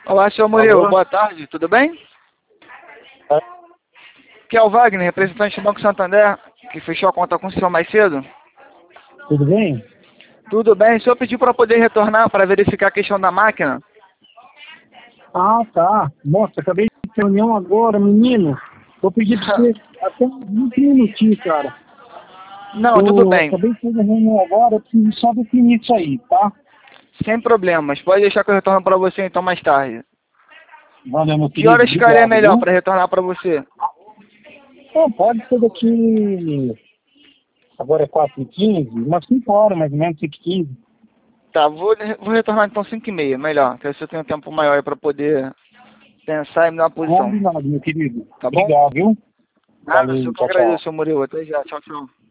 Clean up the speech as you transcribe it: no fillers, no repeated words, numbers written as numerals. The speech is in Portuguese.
Olá, senhor Murilo, boa tarde, tudo bem? Aqui é o Wagner, representante do Banco Santander, que fechou a conta com o senhor mais cedo. Tudo bem? Tudo bem, o senhor pediu para poder retornar para verificar a questão da máquina. Ah, tá. Nossa, acabei de ter reunião agora, menino. Vou pedir pra você até uns 20 minutinhos, cara. Não, tudo bem, Acabei de fazer reunião agora, eu preciso só definir isso aí, tá? sem problemas, pode deixar que eu retorno para você então mais tarde. Valeu, meu Que querido. horas ficaria Obrigado, melhor viu? para retornar para você? Pode ser daqui... Agora é 4h15, umas 5 horas, mais ou menos, 5h15. Tá, vou retornar então 5h30, melhor, que aí você tem um tempo maior para poder pensar e me dar uma posição, Combinado, meu querido. tá bom? Obrigado, viu? Nada, Valeu, eu que tchau, tchau. agradeço, senhor Murilo, até já, tchau, tchau.